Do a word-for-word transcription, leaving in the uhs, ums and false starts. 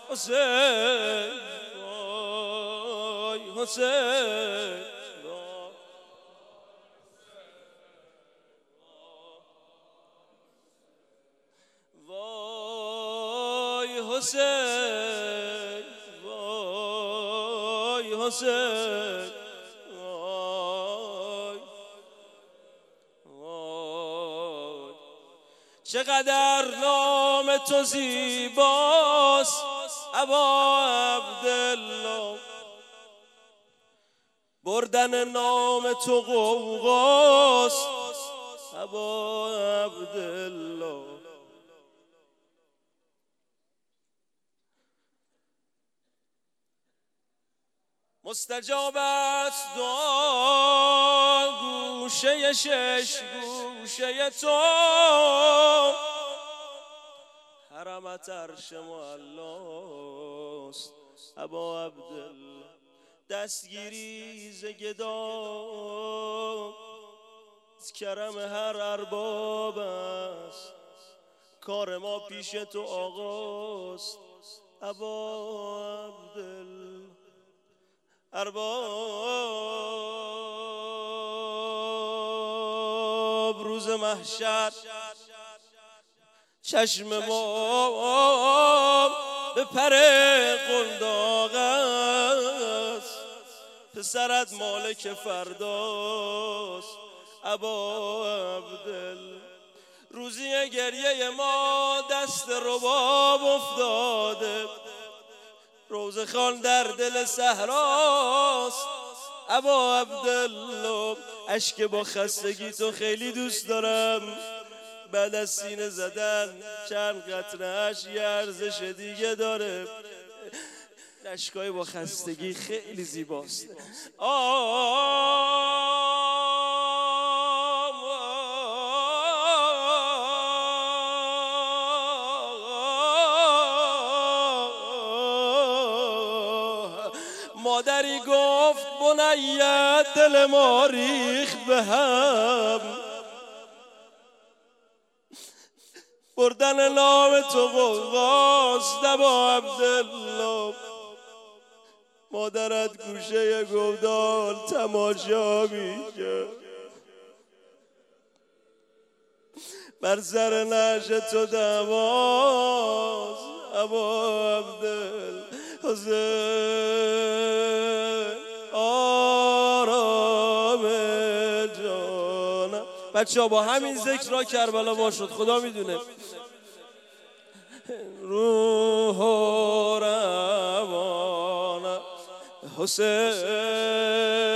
حسین وای حسین وای حسین وای حسین وای وای چقدر نام تو زیباست ابا عبدالله بردن نام تو غوغاست ابا عبدالله مستجاب است دعا گوشه شش گوشه تو حرمت عرش معلاست ابا عبدالله دستگیری ز گدا از کرم هر ارباب است کار ما پیش تو آقاست ابا عبدالله ارباب روز محشر چشم ما به پر قنداق است پسرت مالک فرداست ابا عبدالله روزی گریه ما دست رباب افتاده روزه خان در دل صحراست ابا عبدالله اشک با خستگی تو خیلی دوست دارم بعد از سینه زدن چند قطره‌اش یه ارزش دیگه داره اشکای با خستگی خیلی زیباست مادری گفت بنیت دل ما ریخت به هم بردن نام تو غوغاست ابا عبدالله مادرت گوشه گودال تماشا میکرد بر سر نعش تو دواست ابا عبدالله حسین آرام جانم بچه ها با همین ذکر را کربلا وا شد خدا میدونه روح و روان حسین